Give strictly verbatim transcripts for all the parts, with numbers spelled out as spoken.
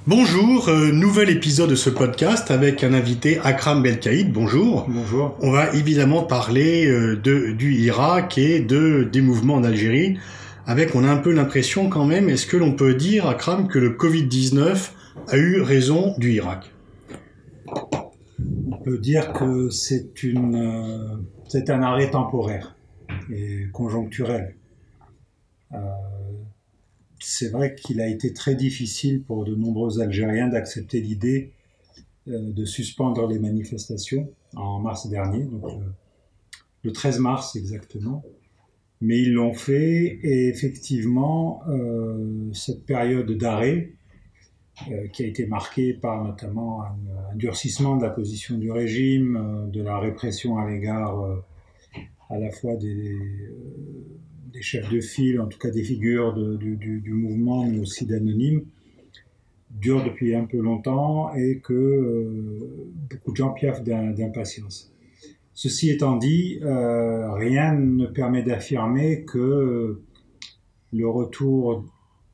Bonjour, euh, nouvel épisode de ce podcast avec un invité, Akram Belkaïd. Bonjour. Bonjour. On va évidemment parler euh, de, du Irak et de, des mouvements en Algérie. Avec, on a un peu l'impression quand même, est-ce que l'on peut dire, Akram, que le covid dix-neuf a eu raison du Irak ? On peut dire que c'est, une, euh, c'est un arrêt temporaire et conjoncturel. Euh, c'est vrai qu'il a été très difficile pour de nombreux Algériens d'accepter l'idée euh, de suspendre les manifestations en mars dernier, donc le, le treize mars exactement. Mais ils l'ont fait et effectivement, euh, cette période d'arrêt, euh, qui a été marquée par notamment un, un durcissement de la position du régime, euh, de la répression à l'égard euh, à la fois des, euh, des chefs de file, en tout cas des figures de, du, du, du mouvement, mais aussi d'anonymes, dure depuis un peu longtemps et que euh, beaucoup de gens piaffent d'impatience. Ceci étant dit, euh, rien ne permet d'affirmer que le retour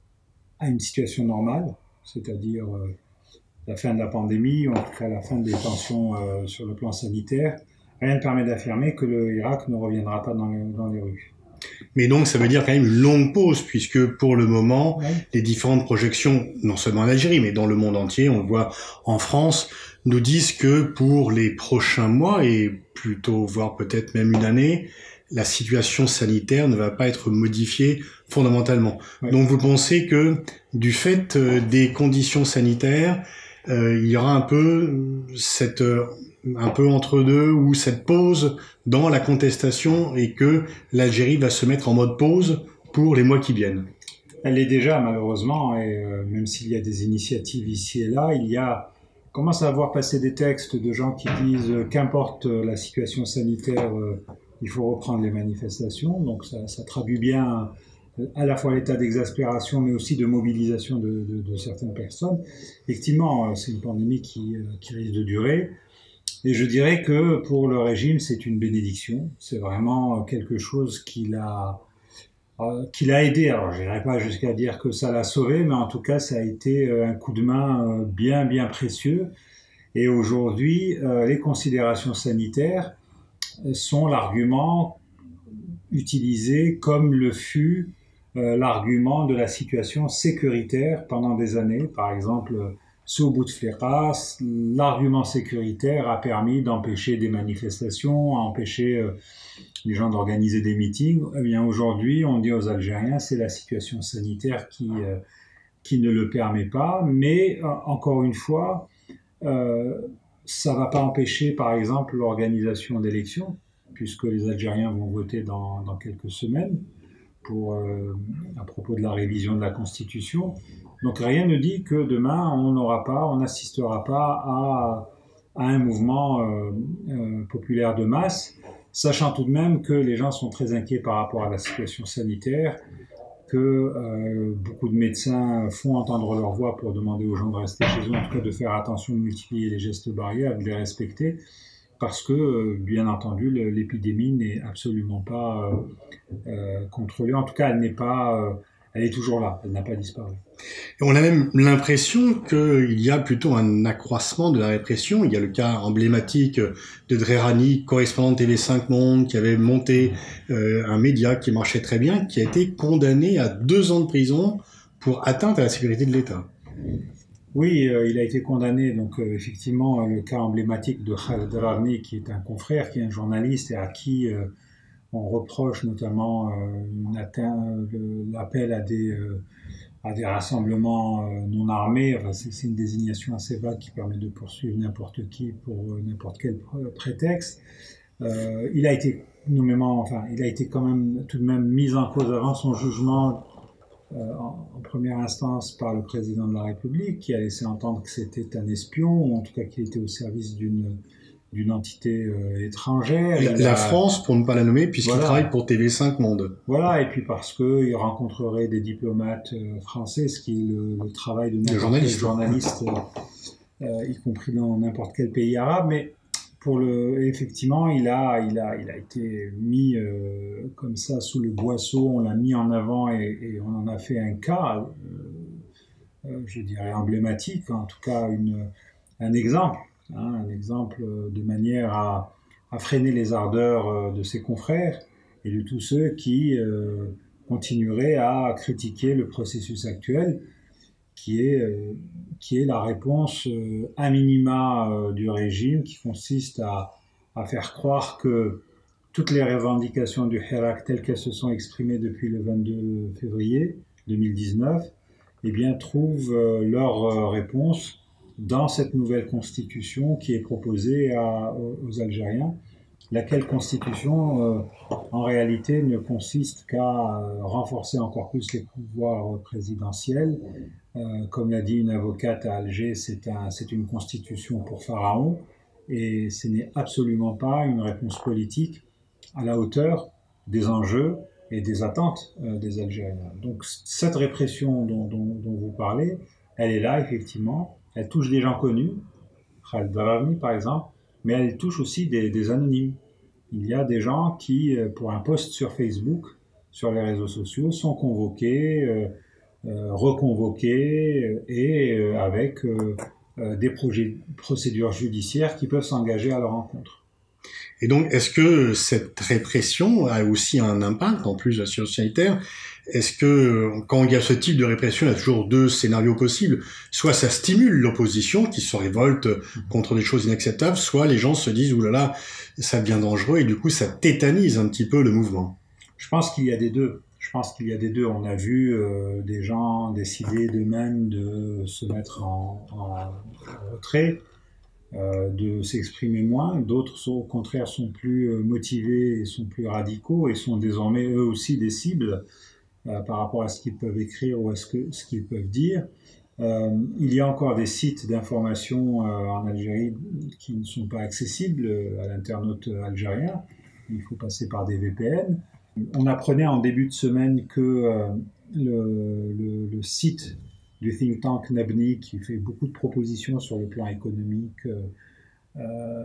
à une situation normale, c'est-à-dire euh, la fin de la pandémie, ou en tout cas la fin des tensions euh, sur le plan sanitaire, rien ne permet d'affirmer que le Irak ne reviendra pas dans les, dans les rues. Mais donc ça veut dire quand même une longue pause, puisque pour le moment, Ouais. les différentes projections, non seulement en Algérie, mais dans le monde entier, on le voit en France, nous disent que pour les prochains mois, et plutôt voire peut-être même une année, la situation sanitaire ne va pas être modifiée fondamentalement. Ouais. Donc vous pensez que du fait euh, des conditions sanitaires, euh, il y aura un peu cette... Euh, un peu entre deux, ou cette pause dans la contestation et que l'Algérie va se mettre en mode pause pour les mois qui viennent. Elle l'est déjà malheureusement, et euh, même s'il y a des initiatives ici et là, il y a, on commence à voir passer des textes de gens qui disent euh, qu'importe la situation sanitaire, euh, il faut reprendre les manifestations, donc ça, ça traduit bien à la fois l'état d'exaspération, mais aussi de mobilisation de, de, de certaines personnes. Effectivement, c'est une pandémie qui, qui risque de durer. Et je dirais que pour le régime, c'est une bénédiction. C'est vraiment quelque chose qui l'a, euh, qui l'a aidé. Alors, je n'irai pas jusqu'à dire que ça l'a sauvé, mais en tout cas, ça a été un coup de main bien, bien précieux. Et aujourd'hui, euh, les considérations sanitaires sont l'argument utilisé comme le fut euh, l'argument de la situation sécuritaire pendant des années. Par exemple, sous Bouteflika, l'argument sécuritaire a permis d'empêcher des manifestations, empêcher euh, les gens d'organiser des meetings. Eh bien, aujourd'hui, on dit aux Algériens, c'est la situation sanitaire qui, euh, qui ne le permet pas. Mais, euh, encore une fois, euh, ça ne va pas empêcher, par exemple, l'organisation d'élections, puisque les Algériens vont voter dans, dans quelques semaines pour, euh, à propos de la révision de la Constitution. Donc rien ne dit que demain on n'aura pas, on n'assistera pas à, à un mouvement euh, euh, populaire de masse, sachant tout de même que les gens sont très inquiets par rapport à la situation sanitaire, que euh, beaucoup de médecins font entendre leur voix pour demander aux gens de rester chez eux, en tout cas de faire attention, de multiplier les gestes barrières, de les respecter, parce que, bien entendu, l'épidémie n'est absolument pas euh, euh, contrôlée. En tout cas, elle n'est pas, euh, elle est toujours là, elle n'a pas disparu. Et on a même l'impression qu'il y a plutôt un accroissement de la répression. Il y a le cas emblématique de Drerani, correspondant de T V cinq Monde, qui avait monté euh, un média qui marchait très bien, qui a été condamné à deux ans de prison pour atteinte à la sécurité de l'État. Oui, euh, il a été condamné, donc euh, effectivement, le cas emblématique de Khaled Drarni, qui est un confrère, qui est un journaliste et à qui euh, on reproche notamment euh, une atteinte, l'appel à des, euh, à des rassemblements euh, non armés. Enfin, c'est une désignation assez vague qui permet de poursuivre n'importe qui pour euh, n'importe quel prétexte. Euh, il a été nommément, enfin, il a été quand même tout de même mis en cause avant son jugement euh, en, en première instance par le président de la République, qui a laissé entendre que c'était un espion, ou en tout cas qu'il était au service d'une d'une entité euh, étrangère. La, la a... France, pour ne pas la nommer, puisqu'il voilà. travaille pour T V cinq Monde. Voilà, et puis parce qu'il rencontrerait des diplomates euh, français, ce qui est le, le travail de n'importe quel journaliste, euh, euh, y compris dans n'importe quel pays arabe. Mais pour le, effectivement, il a, il a, il a été mis euh, comme ça sous le boisseau, on l'a mis en avant et, et on en a fait un cas. Euh, euh, je dirais, emblématique, en tout cas une, un exemple, hein, un exemple de manière à, à freiner les ardeurs de ses confrères et de tous ceux qui euh, continueraient à critiquer le processus actuel, qui est, euh, qui est la réponse euh, à minima euh, du régime, qui consiste à, à faire croire que toutes les revendications du Hirak telles qu'elles se sont exprimées depuis le vingt-deux février deux mille dix-neuf, eh bien, trouvent euh, leur euh, réponse dans cette nouvelle constitution qui est proposée à, aux Algériens, laquelle constitution, euh, en réalité, ne consiste qu'à euh, renforcer encore plus les pouvoirs présidentiels. Euh, comme l'a dit une avocate à Alger, c'est un, c'est une constitution pour Pharaon, et ce n'est absolument pas une réponse politique à la hauteur des enjeux et des attentes euh, des Algériens. Donc cette répression dont, dont, dont vous parlez, elle est là effectivement, elle touche des gens connus, Khaled Darani par exemple, mais elle touche aussi des, des anonymes. Il y a des gens qui, pour un post sur Facebook, sur les réseaux sociaux, sont convoqués, euh, euh, reconvoqués et euh, avec euh, euh, des projets, procédures judiciaires qui peuvent s'engager à leur encontre. Et donc, est-ce que cette répression a aussi un impact, en plus de la situation sanitaire? Est-ce que, quand il y a ce type de répression, il y a toujours deux scénarios possibles. Soit ça stimule l'opposition qui se révolte contre des choses inacceptables, soit les gens se disent « oulala, ça devient dangereux » et du coup, ça tétanise un petit peu le mouvement. Je pense qu'il y a des deux. Je pense qu'il y a des deux. On a vu euh, des gens décider d'eux-mêmes de se mettre en, en retrait, Euh, de s'exprimer moins, d'autres sont, au contraire sont plus euh, motivés et sont plus radicaux et sont désormais eux aussi des cibles euh, par rapport à ce qu'ils peuvent écrire ou à ce, que, ce qu'ils peuvent dire. Euh, il y a encore des sites d'information euh, en Algérie qui ne sont pas accessibles à l'internaute algérien, il faut passer par des V P N. On apprenait en début de semaine que euh, le, le, le site du think tank Nabni, qui fait beaucoup de propositions sur le plan économique euh,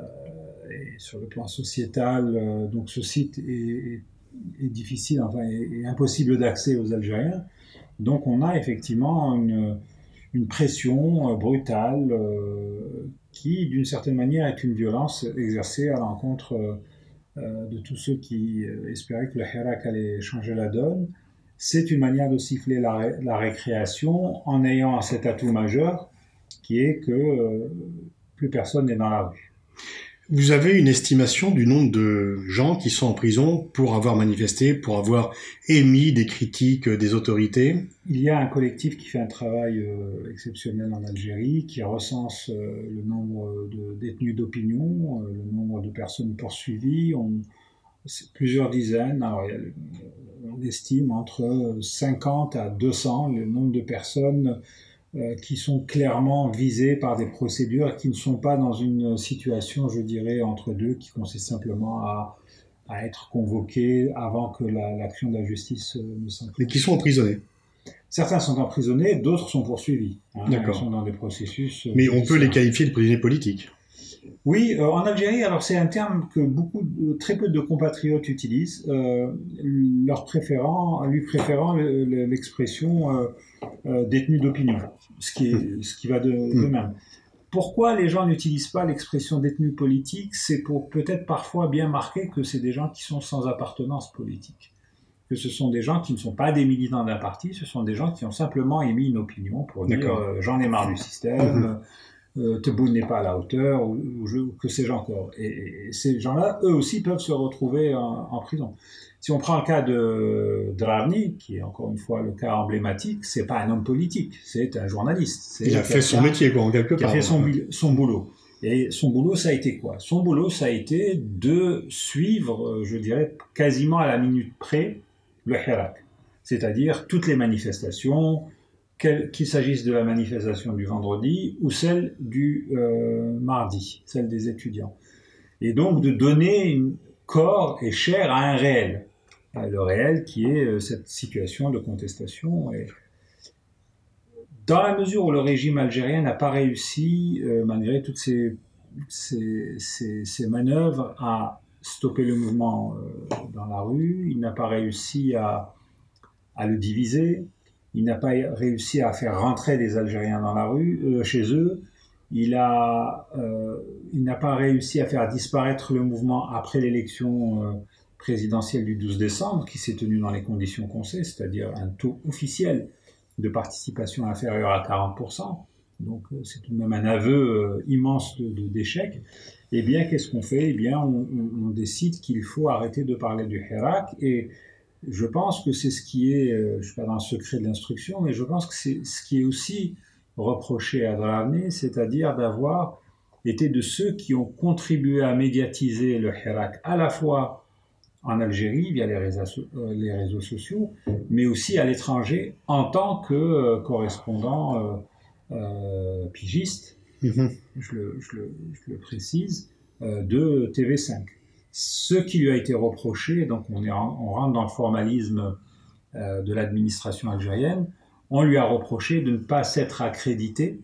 et sur le plan sociétal. Euh, donc ce site est, est, est difficile, enfin est, est impossible d'accès aux Algériens. Donc on a effectivement une, une pression brutale euh, qui, d'une certaine manière, est une violence exercée à l'encontre euh, de tous ceux qui euh, espéraient que le Hirak allait changer la donne. C'est une manière de siffler la, ré, la récréation en ayant cet atout majeur qui est que euh, plus personne n'est dans la rue. Vous avez une estimation du nombre de gens qui sont en prison pour avoir manifesté, pour avoir émis des critiques des autorités? Il y a un collectif qui fait un travail euh, exceptionnel en Algérie, qui recense euh, le nombre de détenus d'opinion, euh, le nombre de personnes poursuivies. On, c'est plusieurs dizaines. Alors, il y a le, on estime entre cinquante à deux cents le nombre de personnes euh, qui sont clairement visées par des procédures qui ne sont pas dans une situation, je dirais, entre deux, qui consiste simplement à, à être convoquées avant que la, l'action de la justice ne s'enclenche. Mais qui sont emprisonnés. Certains sont emprisonnés, d'autres sont poursuivis. Hein, D'accord. Ils sont dans des processus. Mais on peut les qualifier de prisonniers politiques. Oui, euh, en Algérie, alors c'est un terme que beaucoup, très peu de compatriotes utilisent, euh, leur préférant, lui préférant le, le, l'expression euh, euh, détenu d'opinion, ce qui est, ce qui va de, de même. Pourquoi les gens n'utilisent pas l'expression détenu politique? C'est pour peut-être parfois bien marquer que c'est des gens qui sont sans appartenance politique, que ce sont des gens qui ne sont pas des militants d'un parti, ce sont des gens qui ont simplement émis une opinion pour dire euh, j'en ai marre du système. Mm-hmm. Euh, Tebboune n'est pas à la hauteur, ou, ou, je, ou que sais-je encore. Et, et ces gens-là, eux aussi, peuvent se retrouver en, en prison. Si on prend le cas de Drarni, qui est encore une fois le cas emblématique, c'est pas un homme politique, c'est un journaliste. C'est Il a fait son métier, quoi, en quelque part. Il a fait son, son boulot. Et son boulot, ça a été quoi? Son boulot, ça a été de suivre, je dirais, quasiment à la minute près, le Hirak. C'est-à-dire toutes les manifestations, qu'il s'agisse de la manifestation du vendredi ou celle du euh, mardi, celle des étudiants. Et donc de donner une corps et chair à un réel. Le réel qui est euh, cette situation de contestation. Et dans la mesure où le régime algérien n'a pas réussi, euh, malgré toutes ces, ces, ces, ces manœuvres, à stopper le mouvement euh, dans la rue, il n'a pas réussi à, à le diviser, il n'a pas réussi à faire rentrer les Algériens dans la rue, euh, chez eux. Il a, euh, il n'a pas réussi à faire disparaître le mouvement après l'élection euh, présidentielle du douze décembre, qui s'est tenue dans les conditions qu'on sait, c'est-à-dire un taux officiel de participation inférieur à quarante pour cent. Donc euh, c'est tout de même un aveu euh, immense de, de, d'échec. Eh bien, qu'est-ce qu'on fait? Eh bien, on, on, on décide qu'il faut arrêter de parler du Hirak, et je pense que c'est ce qui est, euh, je ne suis pas dans le secret de l'instruction, mais je pense que c'est ce qui est aussi reproché à Draghni, c'est-à-dire d'avoir été de ceux qui ont contribué à médiatiser le Hirak à la fois en Algérie via les réseaux, euh, les réseaux sociaux, mais aussi à l'étranger en tant que euh, correspondant euh, euh, pigiste, mmh. je, le, je, le, je le précise, euh, de T V cinq. Ce qui lui a été reproché, donc on, est en, on rentre dans le formalisme euh, de l'administration algérienne, on lui a reproché de ne pas s'être accrédité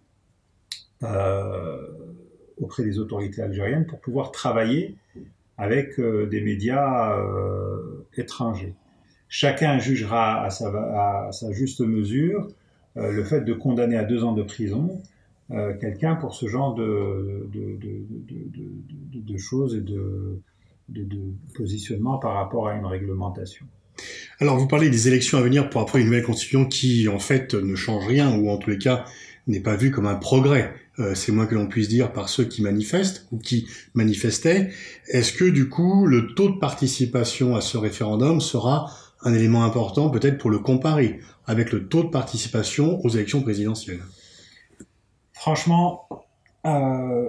euh, auprès des autorités algériennes pour pouvoir travailler avec euh, des médias euh, étrangers. Chacun jugera à sa, à sa juste mesure euh, le fait de condamner à deux ans de prison euh, quelqu'un pour ce genre de, de, de, de, de, de, de choses et de, de, de positionnement par rapport à une réglementation. Alors, vous parlez des élections à venir pour après une nouvelle constitution qui, en fait, ne change rien, ou en tous les cas, n'est pas vue comme un progrès. Euh, c'est moins que l'on puisse dire par ceux qui manifestent, ou qui manifestaient. Est-ce que, du coup, le taux de participation à ce référendum sera un élément important, peut-être pour le comparer, avec le taux de participation aux élections présidentielles? Franchement, euh,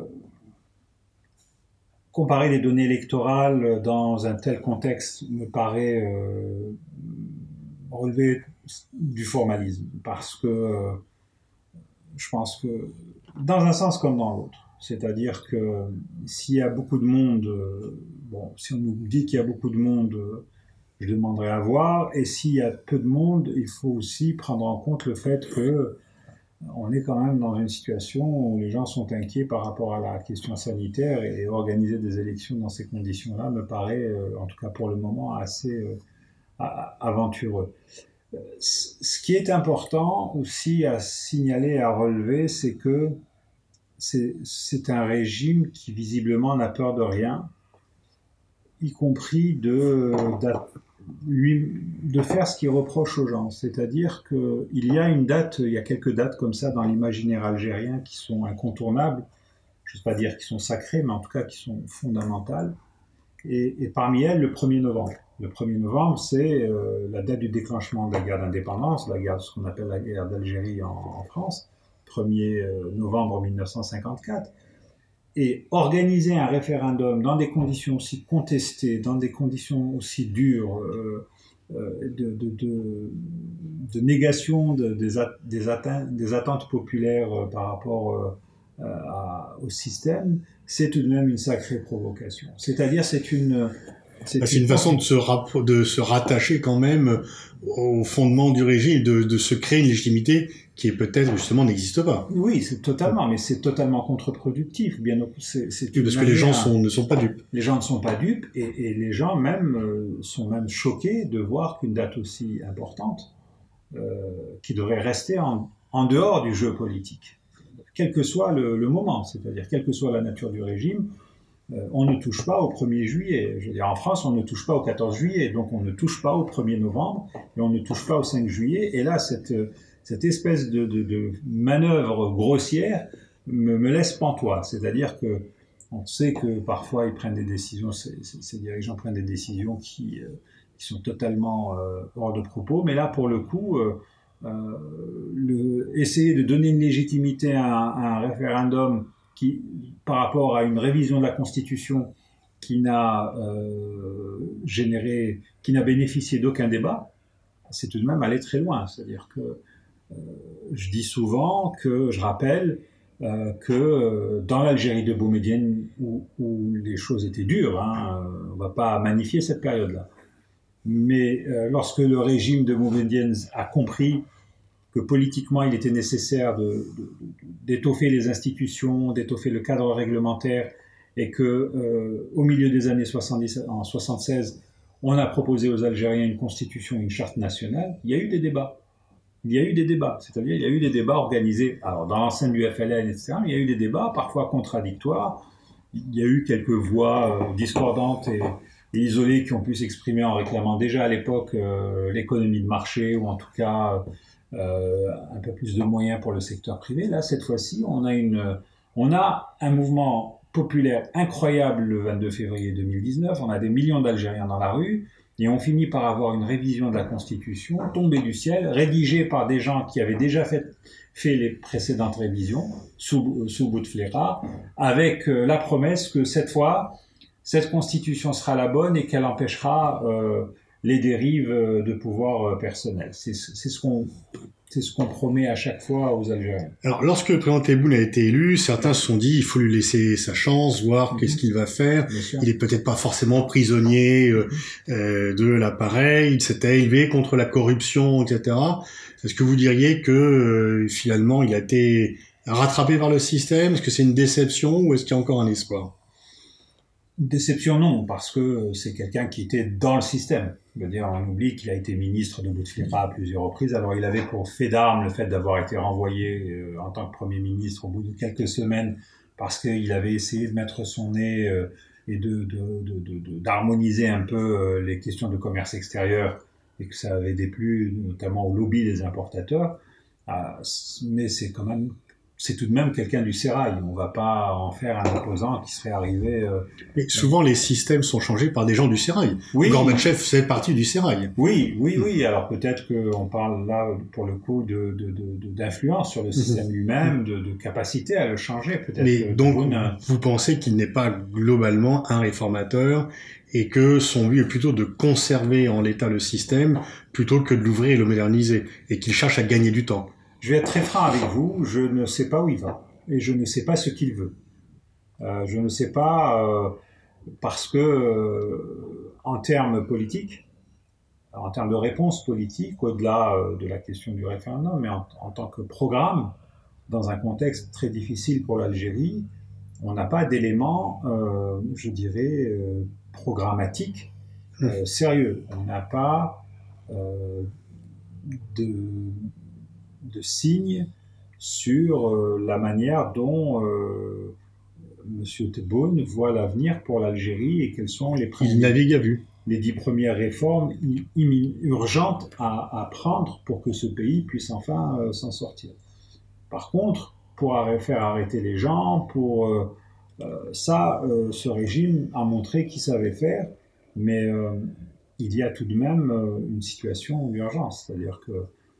comparer les données électorales dans un tel contexte me paraît euh, relever du formalisme, parce que euh, je pense que dans un sens comme dans l'autre, c'est-à-dire que s'il y a beaucoup de monde, euh, bon, si on nous dit qu'il y a beaucoup de monde, euh, je demanderai à voir, et s'il y a peu de monde, il faut aussi prendre en compte le fait que on est quand même dans une situation où les gens sont inquiets par rapport à la question sanitaire, et organiser des élections dans ces conditions-là me paraît, euh, en tout cas pour le moment, assez euh, aventureux. Ce qui est important aussi à signaler, à relever, c'est que c'est, c'est un régime qui visiblement n'a peur de rien, y compris de, de, lui, de faire ce qu'il reproche aux gens. C'est-à-dire qu'il y a une date, il y a quelques dates comme ça dans l'imaginaire algérien qui sont incontournables, je ne sais pas dire qui sont sacrées, mais en tout cas qui sont fondamentales. Et, et parmi elles, le premier novembre. Le premier novembre, c'est euh, la date du déclenchement de la guerre d'indépendance, la guerre, ce qu'on appelle la guerre d'Algérie en, en France, premier novembre mille neuf cent cinquante-quatre. Et organiser un référendum dans des conditions aussi contestées, dans des conditions aussi dures, euh, euh, de, de, de, de négation de, des, at, des, atteintes, des attentes populaires euh, par rapport euh, à, au système, c'est tout de même une sacrée provocation. C'est-à-dire, c'est une... C'est, c'est une, une façon de se, rapp- de se rattacher quand même au fondement du régime, et de, de se créer une légitimité qui est peut-être justement n'existe pas. Oui, c'est totalement, mais c'est totalement contre-productif. Bien, c'est, c'est oui, parce que les gens sont, ne sont pas dupes. Les gens ne sont pas dupes, et, et les gens même euh, sont même choqués de voir qu'une date aussi importante, euh, qui devrait rester en, en dehors du jeu politique, quel que soit le, le moment, c'est-à-dire quelle que soit la nature du régime. On ne touche pas au premier juillet. Je veux dire, en France, on ne touche pas au quatorze juillet, donc on ne touche pas au premier novembre, et on ne touche pas au cinq juillet. Et là, cette, cette espèce de, de, de manœuvre grossière me, me laisse pantois. C'est-à-dire que on sait que parfois ils prennent des décisions, ces, ces dirigeants prennent des décisions qui, euh, qui sont totalement euh, hors de propos. Mais là, pour le coup, euh, euh, le, essayer de donner une légitimité à un, à un référendum qui, par rapport à une révision de la Constitution qui n'a euh, généré, qui n'a bénéficié d'aucun débat, c'est tout de même aller très loin. C'est-à-dire que euh, je dis souvent que, je rappelle euh, que euh, dans l'Algérie de Boumedienne, où, où les choses étaient dures, hein, on ne va pas magnifier cette période-là, mais euh, lorsque le régime de Boumedienne a compris que politiquement il était nécessaire de, de, d'étoffer les institutions, d'étoffer le cadre réglementaire, et que euh, au milieu des années soixante-dix, en soixante-seize, on a proposé aux Algériens une constitution, une charte nationale, il y a eu des débats. il y a eu des débats. C'est-à-dire, il y a eu des débats organisés, alors dans l'enceinte du F L N, et cetera, mais il y a eu des débats parfois contradictoires. Il y a eu quelques voix euh, discordantes et, et isolées qui ont pu s'exprimer en réclamant déjà à l'époque euh, l'économie de marché, ou en tout cas euh, un peu plus de moyens pour le secteur privé. Là, cette fois-ci, on a, une, on a un mouvement populaire incroyable le vingt-deux février deux mille dix-neuf. On a des millions d'Algériens dans la rue. Et on finit par avoir une révision de la Constitution tombée du ciel, rédigée par des gens qui avaient déjà fait, fait les précédentes révisions, sous, sous Bouteflika, avec euh, la promesse que cette fois, cette Constitution sera la bonne et qu'elle empêchera euh, les dérives de pouvoir euh, personnel. C'est, c'est ce qu'on... C'est ce qu'on promet à chaque fois aux Algériens. Alors, lorsque le président Tebboune a été élu, certains se sont dit il faut lui laisser sa chance, voir mmh. qu'est-ce qu'il va faire. Il est peut-être pas forcément prisonnier euh, euh, de l'appareil. Il s'était élevé contre la corruption, et cetera. Est-ce que vous diriez que euh, finalement il a été rattrapé par le système? Est-ce que c'est une déception ou est-ce qu'il y a encore un espoir? Déception, non, parce que c'est quelqu'un qui était dans le système. Je veux dire, on oublie qu'il a été ministre de Bouteflika à plusieurs reprises. Alors, il avait pour fait d'armes le fait d'avoir été renvoyé euh, en tant que Premier ministre au bout de quelques semaines parce qu'il avait essayé de mettre son nez euh, et de, de, de, de, de, d'harmoniser un peu euh, les questions de commerce extérieur et que ça avait déplu notamment au lobby des importateurs. Ah, mais c'est quand même... c'est tout de même quelqu'un du sérail. On ne va pas en faire un opposant qui serait arrivé... Euh... Mais souvent, les systèmes sont changés par des gens du sérail. Oui. Gorbatchev fait partie du sérail. Oui, oui, oui. Alors peut-être qu'on parle là, pour le coup, de, de, de, d'influence sur le système mmh. lui-même, de, de capacité à le changer. Peut-être. Mais que donc, Boune... vous pensez qu'il n'est pas globalement un réformateur et que son but est plutôt de conserver en l'état le système plutôt que de l'ouvrir et le moderniser, et qu'il cherche à gagner du temps? Je vais être très franc avec vous, je ne sais pas où il va et je ne sais pas ce qu'il veut. Euh, je ne sais pas euh, parce que euh, en termes politiques, en termes de réponse politique, au-delà euh, de la question du référendum, mais en, en tant que programme, dans un contexte très difficile pour l'Algérie, on n'a pas d'éléments, euh, je dirais, euh, programmatiques euh, sérieux. On n'a pas euh, de... de signes sur euh, la manière dont euh, M. Tebboune voit l'avenir pour l'Algérie et quelles sont les, premiers, Il navigue à vue. les dix premières réformes i- urgentes à, à prendre pour que ce pays puisse enfin euh, s'en sortir. Par contre, pour arrêter, faire arrêter les gens, pour euh, euh, ça, euh, ce régime a montré qu'il savait faire, mais euh, il y a tout de même euh, une situation d'urgence, c'est-à-dire que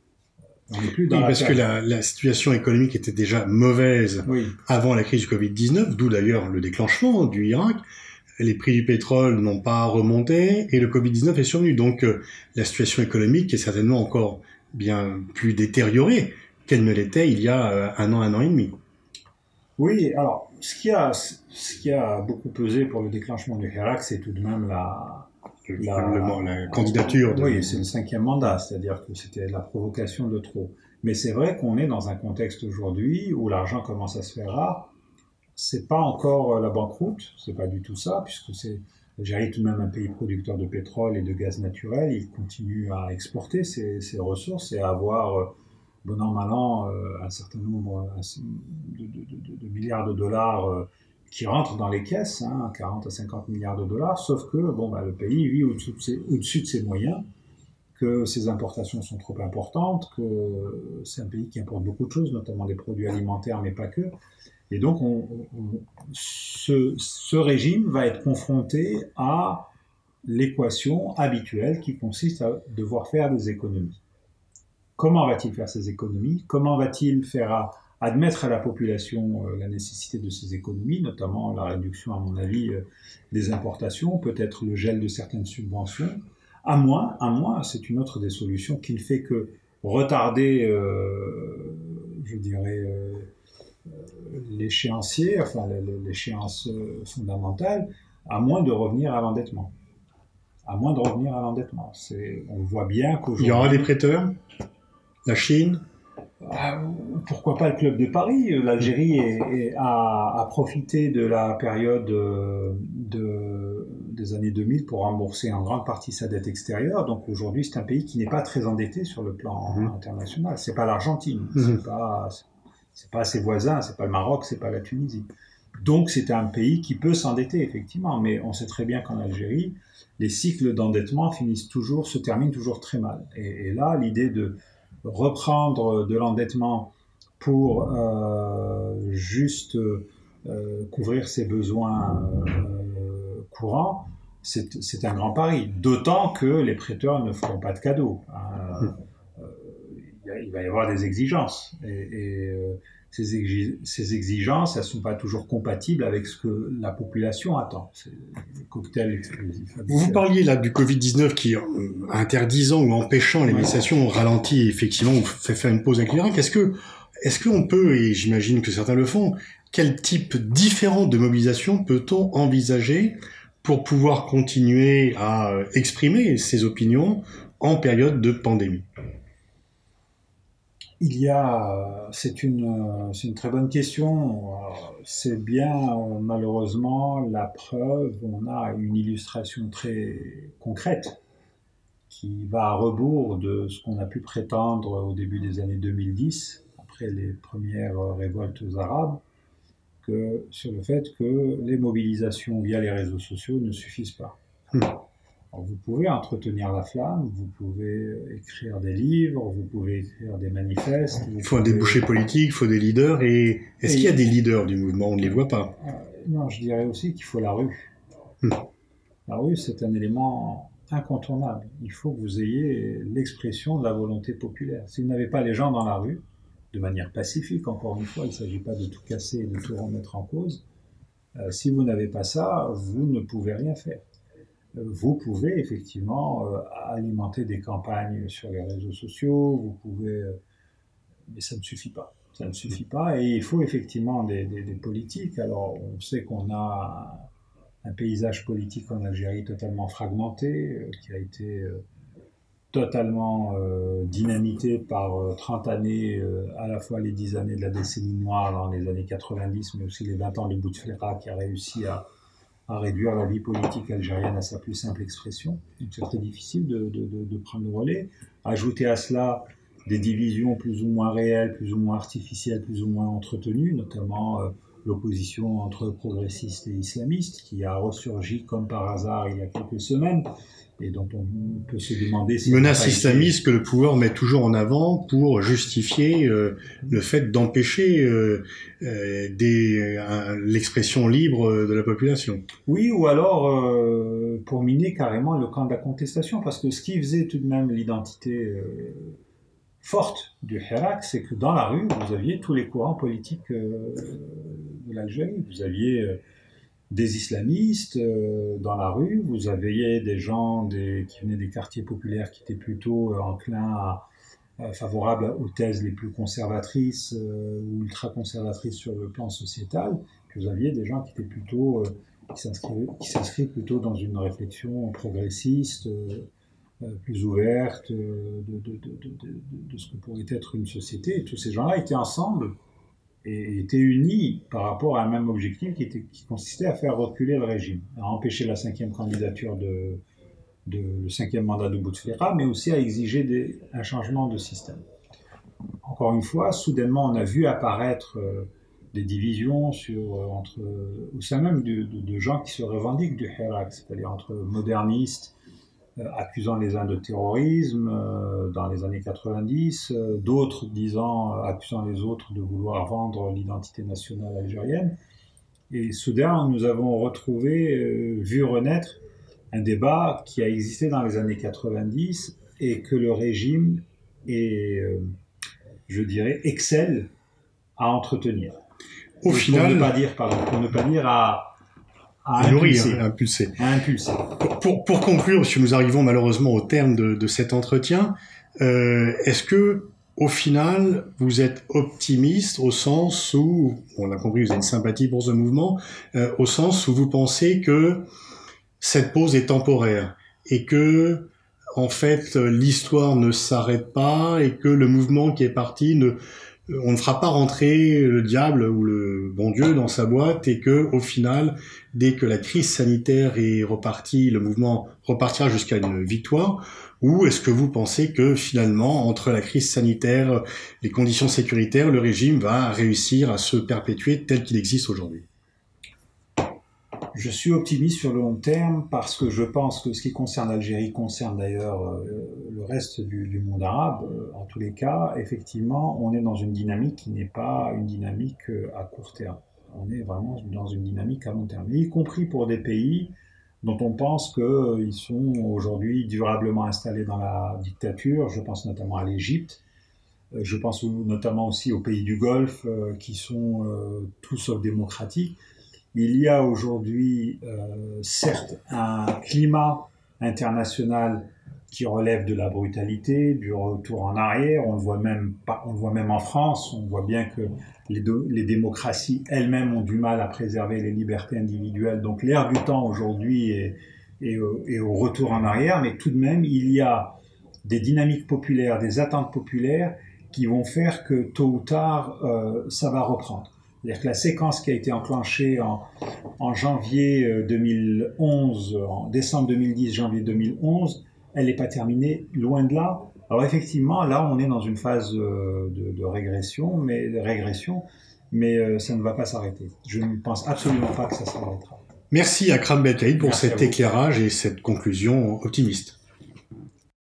oui, parce que la, la situation économique était déjà mauvaise oui. avant la crise du covid dix-neuf, d'où d'ailleurs le déclenchement du Irak. Les prix du pétrole n'ont pas remonté et le covid dix-neuf est survenu. Donc euh, la situation économique est certainement encore bien plus détériorée qu'elle ne l'était il y a euh, un an, un an et demi. Oui, alors ce qui a, ce qui a beaucoup pesé pour le déclenchement du Irak, c'est tout de même la... La, la, la candidature. De... Oui, c'est le cinquième mandat, c'est-à-dire que c'était la provocation de trop. Mais c'est vrai qu'on est dans un contexte aujourd'hui où l'argent commence à se faire rare. C'est pas encore la banqueroute, c'est pas du tout ça, puisque c'est l'Algérie tout de même un pays producteur de pétrole et de gaz naturel. Il continue à exporter ses, ses ressources et à avoir, bon an mal an, un certain nombre de, de, de, de milliards de dollars qui rentrent dans les caisses, hein, quarante à cinquante milliards de dollars, sauf que bon, bah, le pays vit au-dessus de, ses, au-dessus de ses moyens, que ses importations sont trop importantes, que c'est un pays qui importe beaucoup de choses, notamment des produits alimentaires, mais pas que. Et donc, on, on, ce, ce régime va être confronté à l'équation habituelle qui consiste à devoir faire des économies. Comment va-t-il faire ces économies? Comment va-t-il faire à admettre à la population euh, la nécessité de ces économies, notamment la réduction, à mon avis, euh, des importations, peut-être le gel de certaines subventions, à moins, à moins, c'est une autre des solutions qui ne fait que retarder, euh, je dirais, euh, l'échéancier, enfin l'échéance fondamentale, à moins de revenir à l'endettement. À moins de revenir à l'endettement. C'est, on voit bien qu'aujourd'hui... Il y aura des prêteurs? La Chine? Pourquoi pas le Club de Paris? L'Algérie est, est, a, a profité de la période de, des années deux mille pour rembourser en grande partie sa dette extérieure. Donc aujourd'hui, c'est un pays qui n'est pas très endetté sur le plan mmh. international. C'est pas l'Argentine, mmh. c'est pas c'est pas ses voisins, c'est pas le Maroc, c'est pas la Tunisie. Donc c'est un pays qui peut s'endetter effectivement, mais on sait très bien qu'en Algérie, les cycles d'endettement finissent toujours, se terminent toujours très mal. Et, et là, l'idée de reprendre de l'endettement pour euh, juste euh, couvrir ses besoins euh, courants, c'est, c'est un grand pari. D'autant que les prêteurs ne feront pas de cadeaux. Euh, euh, il va y avoir des exigences. Et, et euh, ces, exi- ces exigences, elles ne sont pas toujours compatibles avec ce que la population attend. C'est des cocktails explosifs. Vous parliez là du covid dix-neuf qui, interdisant ou empêchant les manifestations, ralentit effectivement ou fait faire une pause avec l'Irak. Est-ce que Est-ce qu'on peut, et j'imagine que certains le font, quel type différent de mobilisation peut-on envisager pour pouvoir continuer à exprimer ses opinions en période de pandémie ? Il y a, c'est une, c'est une très bonne question. C'est bien, malheureusement, la preuve, on a une illustration très concrète qui va à rebours de ce qu'on a pu prétendre au début des années deux mille dix, après les premières révoltes arabes, que, sur le fait que les mobilisations via les réseaux sociaux ne suffisent pas. Mmh. Alors, vous pouvez entretenir la flamme, vous pouvez écrire des livres, vous pouvez écrire des manifestes. Il faut pouvez... un débouché politique, il faut des leaders. Et est-ce et... qu'il y a des leaders du mouvement ? On ne les voit pas. Euh, non, je dirais aussi qu'il faut la rue. Mmh. La rue, c'est un élément incontournable. Il faut que vous ayez l'expression de la volonté populaire. Si vous n'avez pas les gens dans la rue, de manière pacifique, encore une fois, il ne s'agit pas de tout casser et de tout remettre en cause. Euh, si vous n'avez pas ça, vous ne pouvez rien faire. Euh, vous pouvez effectivement euh, alimenter des campagnes sur les réseaux sociaux, vous pouvez, euh, mais ça ne suffit pas. Ça ne suffit pas et il faut effectivement des, des, des politiques. Alors, on sait qu'on a un, un paysage politique en Algérie totalement fragmenté, euh, qui a été euh, totalement euh, dynamité par euh, trente années, euh, à la fois les dix années de la décennie noire dans les années quatre-vingt-dix, mais aussi les vingt ans de Bouteflika qui a réussi à, à réduire la vie politique algérienne à sa plus simple expression. Donc c'est très difficile de, de, de, de prendre le relais. Ajouter à cela des divisions plus ou moins réelles, plus ou moins artificielles, plus ou moins entretenues, notamment euh, l'opposition entre progressistes et islamistes qui a ressurgi comme par hasard il y a quelques semaines, et dont on peut se demander si... Menace islamiste été... que le pouvoir met toujours en avant pour justifier euh, le fait d'empêcher euh, euh, des, euh, l'expression libre de la population. Oui, ou alors euh, pour miner carrément le camp de la contestation, parce que ce qui faisait tout de même l'identité euh, forte du Hirak, c'est que dans la rue, vous aviez tous les courants politiques euh, de l'Algérie. Vous aviez... Euh, des islamistes euh, dans la rue, vous aviez des gens des, qui venaient des quartiers populaires qui étaient plutôt euh, enclins à, à, favorables aux thèses les plus conservatrices euh, ou ultra-conservatrices sur le plan sociétal, puis vous aviez des gens qui étaient plutôt, euh, qui s'inscrivent, qui s'inscrivent plutôt dans une réflexion progressiste, euh, euh, plus ouverte euh, de, de, de, de, de, de ce que pourrait être une société, et tous ces gens-là étaient ensemble et étaient unis par rapport à un même objectif qui, était, qui consistait à faire reculer le régime, à empêcher la cinquième candidature de, de le cinquième mandat de Bouteflika, mais aussi à exiger des, un changement de système. Encore une fois, soudainement, on a vu apparaître euh, des divisions sur, euh, entre, au sein même de, de, de gens qui se revendiquent du Hirak, c'est-à-dire entre modernistes, Euh, accusant les uns de terrorisme euh, dans les années quatre-vingt-dix, euh, d'autres disant, euh, accusant les autres de vouloir vendre l'identité nationale algérienne. Et soudain, nous avons retrouvé, euh, vu renaître un débat qui a existé dans les années quatre-vingt-dix et que le régime est, euh, je dirais, excelle à entretenir. Au et final, pour ne pas dire, pardon, pour ne pas dire à À impulser. À impulser. À impulser. Pour, pour, pour conclure, parce que nous arrivons malheureusement au terme de, de cet entretien, euh, est-ce que, au final, vous êtes optimiste au sens où, on a compris, vous avez une sympathie pour ce mouvement, euh, au sens où vous pensez que cette pause est temporaire et que, en fait, l'histoire ne s'arrête pas et que le mouvement qui est parti ne on ne fera pas rentrer le diable ou le bon Dieu dans sa boîte et que, au final, dès que la crise sanitaire est repartie, le mouvement repartira jusqu'à une victoire? Ou est-ce que vous pensez que, finalement, entre la crise sanitaire, les conditions sécuritaires, le régime va réussir à se perpétuer tel qu'il existe aujourd'hui? Je suis optimiste sur le long terme parce que je pense que ce qui concerne l'Algérie concerne d'ailleurs euh, le reste du, du monde arabe. Euh, en tous les cas, effectivement, on est dans une dynamique qui n'est pas une dynamique euh, à court terme. On est vraiment dans une dynamique à long terme, y compris pour des pays dont on pense qu'ils euh, sont aujourd'hui durablement installés dans la dictature. Je pense notamment à l'Égypte. Euh, je pense notamment aussi aux pays du Golfe euh, qui sont euh, tout sauf démocratiques. Il y a aujourd'hui, euh, certes, un climat international qui relève de la brutalité, du retour en arrière. On le voit même, pas, on le voit même en France. On voit bien que les, do, les démocraties elles-mêmes ont du mal à préserver les libertés individuelles. Donc l'air du temps aujourd'hui est, est, est au retour en arrière. Mais tout de même, il y a des dynamiques populaires, des attentes populaires qui vont faire que tôt ou tard, euh, ça va reprendre. C'est-à-dire que la séquence qui a été enclenchée en, en janvier deux mille onze, en décembre deux mille dix, janvier deux mille onze, elle n'est pas terminée, loin de là. Alors effectivement, là, on est dans une phase de, de régression, mais, de régression, mais euh, ça ne va pas s'arrêter. Je ne pense absolument pas que ça s'arrêtera. Merci Akram Benkaïd pour Merci cet éclairage et cette conclusion optimiste.